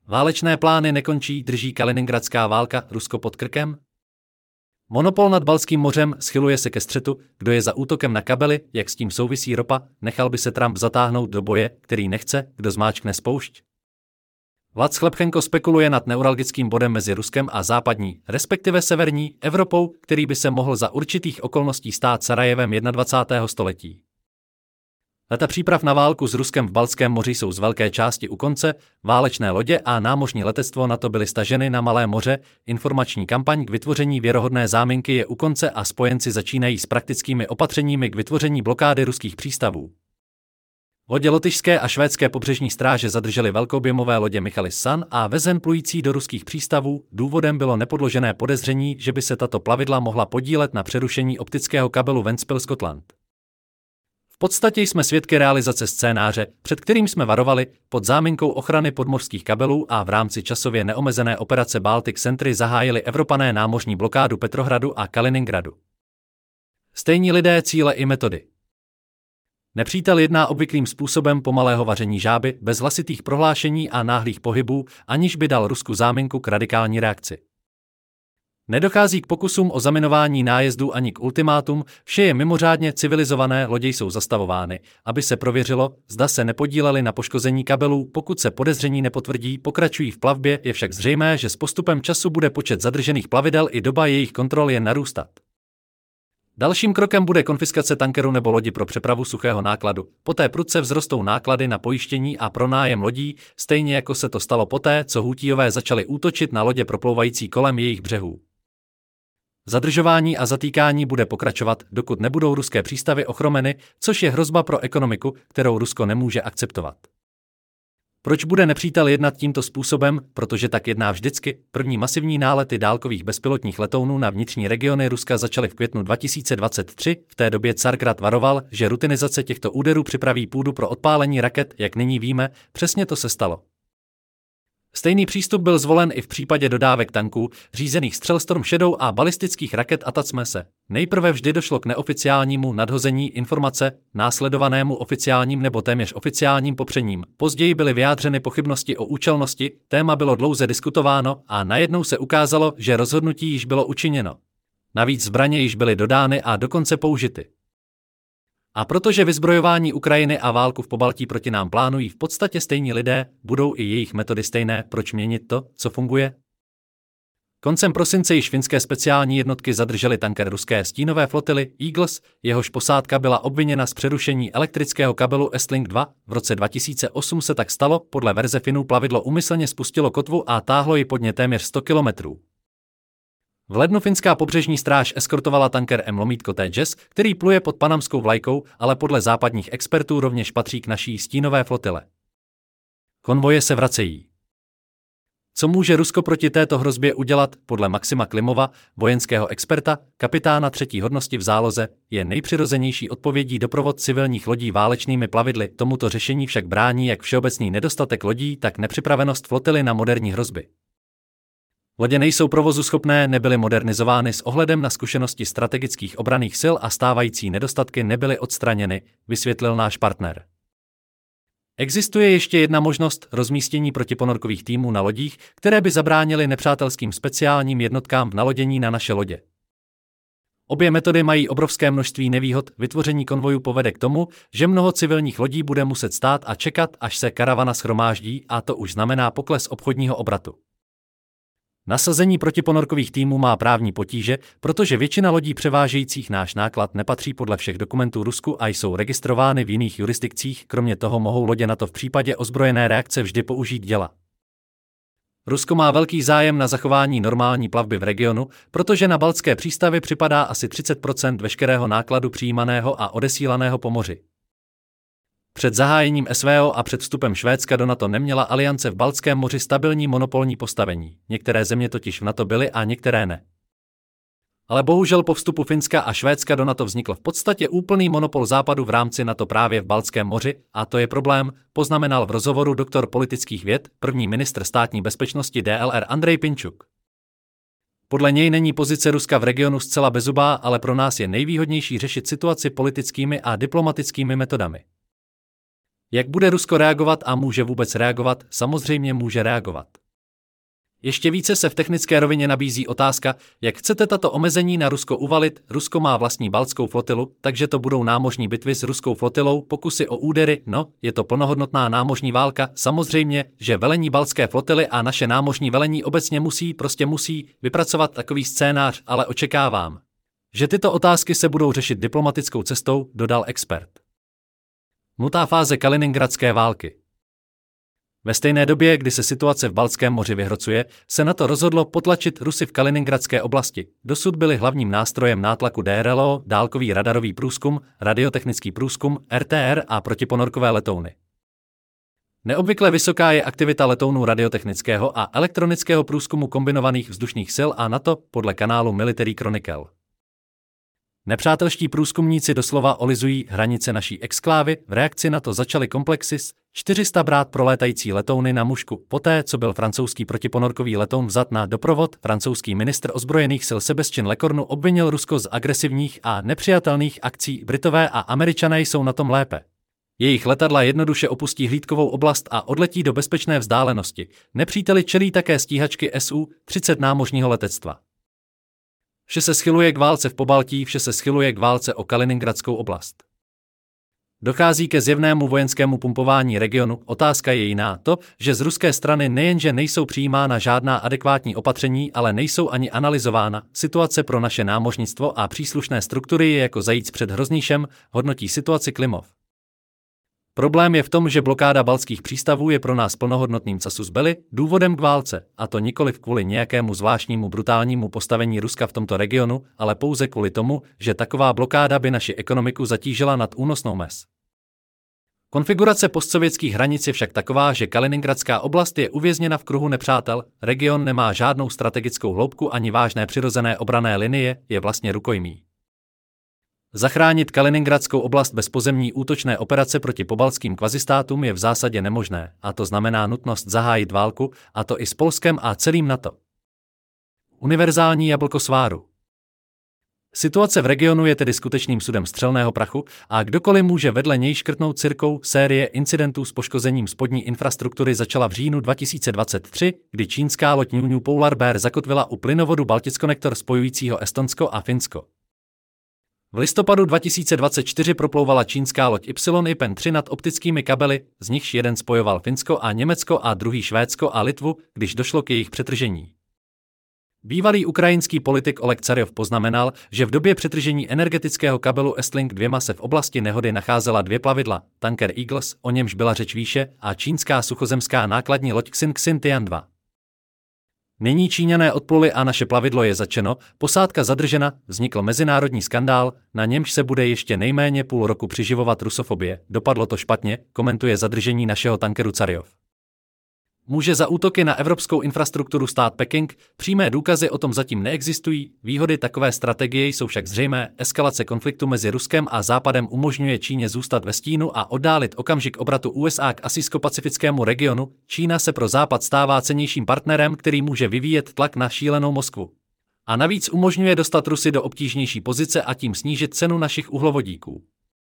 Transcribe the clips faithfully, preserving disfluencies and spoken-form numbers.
Válečné plány nekončí, drží Kaliningradská válka Rusko pod krkem? Monopol nad Baltským mořem schyluje se ke střetu, kdo je za útokem na kabely, jak s tím souvisí ropa, nechal by se Trump zatáhnout do boje, který nechce, kdo zmáčkne spoušť? Vlad Schlepchenko spekuluje nad neuralgickým bodem mezi Ruskem a západní, respektive severní, Evropou, který by se mohl za určitých okolností stát Sarajevem dvacátého prvního století. Leta příprav na válku s Ruskem v Baltském moři jsou z velké části u konce, válečné lodě a námořní letectvo na to byly staženy na Malé moře, informační kampaň k vytvoření věrohodné záminky je u konce a spojenci začínají s praktickými opatřeními k vytvoření blokády ruských přístavů. Lodě lotyšské a švédské pobřežní stráže zadržely velkoobjemové lodě Michalis San a Vezen plující do ruských přístavů, důvodem bylo nepodložené podezření, že by se tato plavidla mohla podílet na přerušení optického kabelu Ventspils-Scotland. V podstatě jsme svědky realizace scénáře, před kterým jsme varovali, pod záminkou ochrany podmořských kabelů a v rámci časově neomezené operace Baltic Sentry zahájili Evropané námořní blokádu Petrohradu a Kaliningradu. Stejní lidé, cíle i metody. Nepřítel jedná obvyklým způsobem pomalého vaření žáby, bez hlasitých prohlášení a náhlých pohybů, aniž by dal Rusku záminku k radikální reakci. Nedochází k pokusům o zaminování nájezdů ani k ultimátum, vše je mimořádně civilizované, lodě jsou zastavovány, aby se prověřilo, zda se nepodíleli na poškození kabelů, pokud se podezření nepotvrdí, pokračují v plavbě, je však zřejmé, že s postupem času bude počet zadržených plavidel i doba jejich kontrol jen narůstat. Dalším krokem bude konfiskace tankeru nebo lodi pro přepravu suchého nákladu, poté prudce vzrostou náklady na pojištění a pronájem lodí, stejně jako se to stalo poté, co Hútíové začali útočit na lodě proplouvající kolem jejich břehů. Zadržování a zatýkání bude pokračovat, dokud nebudou ruské přístavy ochromeny, což je hrozba pro ekonomiku, kterou Rusko nemůže akceptovat. Proč bude nepřítel jednat tímto způsobem? Protože tak jedná vždycky. První masivní nálety dálkových bezpilotních letounů na vnitřní regiony Ruska začaly v květnu dva tisíce dvacet tři, v té době Cargrad varoval, že rutinizace těchto úderů připraví půdu pro odpálení raket, jak nyní víme, přesně to se stalo. Stejný přístup byl zvolen i v případě dodávek tanků, řízených střel Storm Shadow a balistických raket Atacmese. Nejprve vždy došlo k neoficiálnímu nadhození informace, následovanému oficiálním nebo téměř oficiálním popřením. Později byly vyjádřeny pochybnosti o účelnosti, téma bylo dlouze diskutováno a najednou se ukázalo, že rozhodnutí již bylo učiněno. Navíc zbraně již byly dodány a dokonce použity. A protože vyzbrojování Ukrajiny a válku v Pobaltí proti nám plánují v podstatě stejní lidé, budou i jejich metody stejné, proč měnit to, co funguje? Koncem prosince již finské speciální jednotky zadržely tanker ruské stínové flotily Eagles, jehož posádka byla obviněna z přerušení elektrického kabelu Estlink dva. V roce dva tisíce osm se tak stalo, podle verze Finů plavidlo úmyslně spustilo kotvu a táhlo ji pod ně téměř sto kilometrů. V lednu finská pobřežní stráž eskortovala tanker M lomítko T Jazz, který pluje pod panamskou vlajkou, ale podle západních expertů rovněž patří k naší stínové flotile. Konvoje se vracejí. Co může Rusko proti této hrozbě udělat? Podle Maxima Klimova, vojenského experta, kapitána třetí hodnosti v záloze, je nejpřirozenější odpovědí doprovod civilních lodí válečnými plavidly. Tomuto řešení však brání jak všeobecný nedostatek lodí, tak nepřipravenost flotily na moderní hrozby. Lodě nejsou provozu schopné, nebyly modernizovány s ohledem na zkušenosti strategických obranných sil a stávající nedostatky nebyly odstraněny, vysvětlil náš partner. Existuje ještě jedna možnost rozmístění protiponorkových týmů na lodích, které by zabránily nepřátelským speciálním jednotkám v nalodění na naše lodě. Obě metody mají obrovské množství nevýhod, vytvoření konvojů povede k tomu, že mnoho civilních lodí bude muset stát a čekat, až se karavana shromáždí, a to už znamená pokles obchodního obratu. Nasazení protiponorkových týmů má právní potíže, protože většina lodí převážejících náš náklad nepatří podle všech dokumentů Rusku a jsou registrovány v jiných jurisdikcích, kromě toho mohou lodě NATO v případě ozbrojené reakce vždy použít děla. Rusko má velký zájem na zachování normální plavby v regionu, protože na baltské přístavy připadá asi třicet procent veškerého nákladu přijímaného a odesílaného po moři. Před zahájením S V O a před vstupem Švédska do NATO neměla aliance v Baltském moři stabilní monopolní postavení. Některé země totiž v NATO byly a některé ne. Ale bohužel po vstupu Finska a Švédska do NATO vznikl v podstatě úplný monopol Západu v rámci NATO právě v Baltském moři, a to je problém, poznamenal v rozhovoru doktor politických věd, první ministr státní bezpečnosti D L R Andrej Pinčuk. Podle něj není pozice Ruska v regionu zcela bezzubá, ale pro nás je nejvýhodnější řešit situaci politickými a diplomatickými metodami. Jak bude Rusko reagovat a může vůbec reagovat? Samozřejmě může reagovat. Ještě více se v technické rovině nabízí otázka, jak chcete tato omezení na Rusko uvalit. Rusko má vlastní baltskou flotilu, takže to budou námořní bitvy s ruskou flotilou, pokusy o údery, no, je to plnohodnotná námořní válka. Samozřejmě, že velení baltské flotily a naše námořní velení obecně musí, prostě musí, vypracovat takový scénář, ale očekávám, že tyto otázky se budou řešit diplomatickou cestou, dodal expert. Nutná fáze Kaliningradské války. Ve stejné době, kdy se situace v Baltském moři vyhrocuje, se NATO rozhodlo potlačit Rusy v Kaliningradské oblasti. Dosud byli hlavním nástrojem nátlaku D R L O, dálkový radarový průzkum, radiotechnický průzkum, R T R a protiponorkové letouny. Neobvykle vysoká je aktivita letounů radiotechnického a elektronického průzkumu kombinovaných vzdušných sil a NATO podle kanálu Military Chronicle. Nepřátelští průzkumníci doslova olizují hranice naší exklávy, v reakci na to začaly komplexy S čtyři sta brát prolétající letouny na mušku. Poté, co byl francouzský protiponorkový letoun vzat na doprovod, francouzský ministr ozbrojených sil Sébastien Lecornu obvinil Rusko z agresivních a nepřijatelných akcí. Britové a Američané jsou na tom lépe. Jejich letadla jednoduše opustí hlídkovou oblast a odletí do bezpečné vzdálenosti. Nepříteli čelí také stíhačky S U třicet námořního letectva. Vše se schyluje k válce v Pobaltí, vše se schyluje k válce o Kaliningradskou oblast. Dochází ke zjevnému vojenskému pumpování regionu, otázka je jiná, to, že z ruské strany nejenže nejsou přijímána žádná adekvátní opatření, ale nejsou ani analyzována. Situace pro naše námořnictvo a příslušné struktury je jako zajíc před hrozníšem, hodnotí situaci Klimov. Problém je v tom, že blokáda baltských přístavů je pro nás plnohodnotným casus belli, důvodem k válce, a to nikoliv kvůli nějakému zvláštnímu brutálnímu postavení Ruska v tomto regionu, ale pouze kvůli tomu, že taková blokáda by naši ekonomiku zatížila nad únosnou mez. Konfigurace postsovětských hranic je však taková, že Kaliningradská oblast je uvězněna v kruhu nepřátel, region nemá žádnou strategickou hloubku ani vážné přirozené obranné linie, je vlastně rukojmí. Zachránit Kaliningradskou oblast bez pozemní útočné operace proti pobaltským kvazistátům je v zásadě nemožné, a to znamená nutnost zahájit válku, a to i s Polskem a celým NATO. Univerzální jablko sváru. Situace v regionu je tedy skutečným sudem střelného prachu a kdokoliv může vedle něj škrtnout cirkou. Série incidentů s poškozením spodní infrastruktury začala v říjnu dva tisíce dvacet tři, kdy čínská loď New Polar Bear zakotvila u plynovodu Baltic-Connector spojujícího Estonsko a Finsko. V listopadu dva tisíce dvacet čtyři proplouvala čínská loď Y I P N tři nad optickými kabely, z nichž jeden spojoval Finsko a Německo a druhý Švédsko a Litvu, když došlo k jejich přetržení. Bývalý ukrajinský politik Oleg Caryov poznamenal, že v době přetržení energetického kabelu Estlink dva se v oblasti nehody nacházela dvě plavidla, tanker Eagles, o němž byla řeč výše, a čínská suchozemská nákladní loď Xin Xin Tian dva. Nyní Číňané odpluli a naše plavidlo je zatčeno, posádka zadržena, vznikl mezinárodní skandál, na němž se bude ještě nejméně půl roku přiživovat rusofobie. Dopadlo to špatně, komentuje zadržení našeho tankeru Caryov. Může za útoky na evropskou infrastrukturu stát Peking, přímé důkazy o tom zatím neexistují, výhody takové strategie jsou však zřejmé, eskalace konfliktu mezi Ruskem a Západem umožňuje Číně zůstat ve stínu a oddálit okamžik obratu U S A k asijsko-pacifickému regionu. Čína se pro Západ stává cennějším partnerem, který může vyvíjet tlak na šílenou Moskvu. A navíc umožňuje dostat Rusy do obtížnější pozice a tím snížit cenu našich uhlovodíků.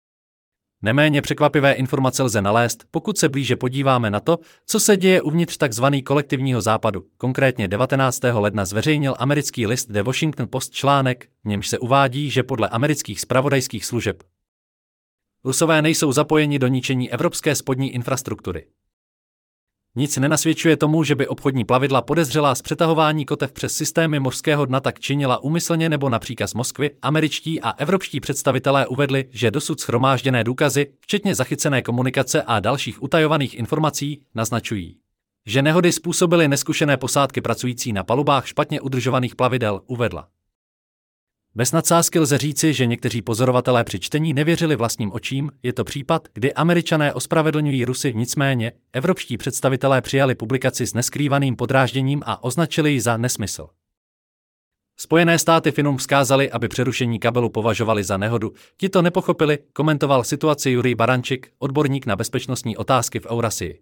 Neméně překvapivé informace lze nalézt, pokud se blíže podíváme na to, co se děje uvnitř tzv. Kolektivního západu. Konkrétně devatenáctého ledna zveřejnil americký list The Washington Post článek, v němž se uvádí, že podle amerických zpravodajských služeb Rusové nejsou zapojeni do ničení evropské spodní infrastruktury. Nic nenasvědčuje tomu, že by obchodní plavidla podezřelá z přetahování kotev přes systémy mořského dna tak činila úmyslně nebo na příkaz Moskvy. Američtí a evropští představitelé uvedli, že dosud shromážděné důkazy, včetně zachycené komunikace a dalších utajovaných informací, naznačují, že nehody způsobily neskušené posádky pracující na palubách špatně udržovaných plavidel, uvedla. Bez nadsázky lze říci, že někteří pozorovatelé při čtení nevěřili vlastním očím, je to případ, kdy Američané ospravedlňují Rusy, nicméně evropští představitelé přijali publikaci s neskrývaným podrážděním a označili ji za nesmysl. Spojené státy Finům vzkázali, aby přerušení kabelu považovali za nehodu, ti to nepochopili, komentoval situaci Jurij Barančik, odborník na bezpečnostní otázky v Eurasii.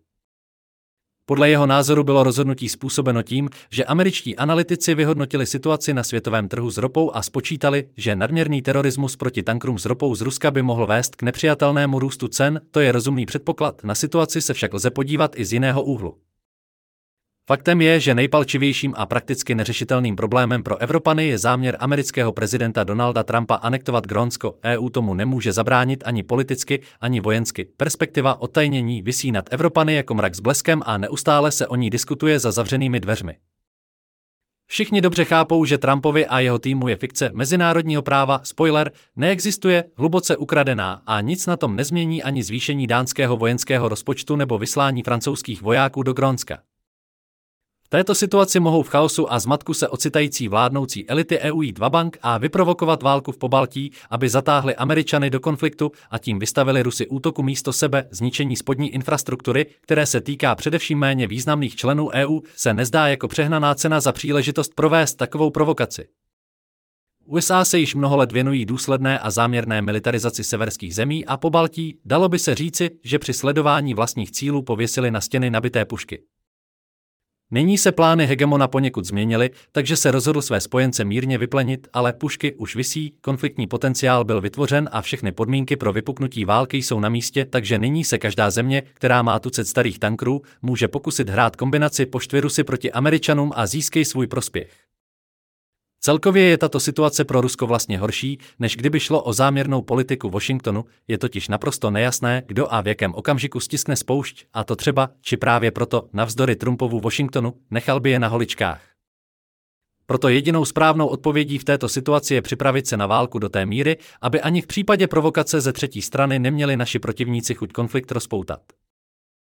Podle jeho názoru bylo rozhodnutí způsobeno tím, že američtí analytici vyhodnotili situaci na světovém trhu s ropou a spočítali, že nadměrný terorismus proti tankrům s ropou z Ruska by mohl vést k nepřijatelnému růstu cen, to je rozumný předpoklad, na situaci se však lze podívat i z jiného úhlu. Faktem je, že nejpalčivějším a prakticky neřešitelným problémem pro Evropany je záměr amerického prezidenta Donalda Trumpa anektovat Grónsko. E U tomu nemůže zabránit ani politicky, ani vojensky. Perspektiva odtajnění visí nad Evropany jako mrak s bleskem a neustále se o ní diskutuje za zavřenými dveřmi. Všichni dobře chápou, že Trumpovi a jeho týmu je fikce mezinárodního práva, spoiler, neexistuje, hluboce ukradená a nic na tom nezmění ani zvýšení dánského vojenského rozpočtu nebo vyslání francouzských vojáků do Grónska. V této situaci mohou v chaosu a zmatku se ocitající vládnoucí elity E U jít vabank a vyprovokovat válku v Pobaltí, aby zatáhli Američany do konfliktu a tím vystavili Rusy útoku místo sebe. Zničení spodní infrastruktury, které se týká především méně významných členů E U, se nezdá jako přehnaná cena za příležitost provést takovou provokaci. U S A se již mnoho let věnují důsledné a záměrné militarizaci severských zemí a Pobaltí, dalo by se říci, že při sledování vlastních cílů pověsili na stěny nabité pušky. Nyní se plány hegemona poněkud změnily, takže se rozhodl své spojence mírně vyplenit, ale pušky už visí, konfliktní potenciál byl vytvořen a všechny podmínky pro vypuknutí války jsou na místě, takže nyní se každá země, která má tucet starých tankrů, může pokusit hrát kombinaci poštvy Rusy proti Američanům a získej svůj prospěch. Celkově je tato situace pro Rusko vlastně horší, než kdyby šlo o záměrnou politiku Washingtonu, je totiž naprosto nejasné, kdo a v jakém okamžiku stiskne spoušť, a to třeba, či právě proto, navzdory Trumpovu Washingtonu, nechal by je na holičkách. Proto jedinou správnou odpovědí v této situaci je připravit se na válku do té míry, aby ani v případě provokace ze třetí strany neměli naši protivníci chuť konflikt rozpoutat.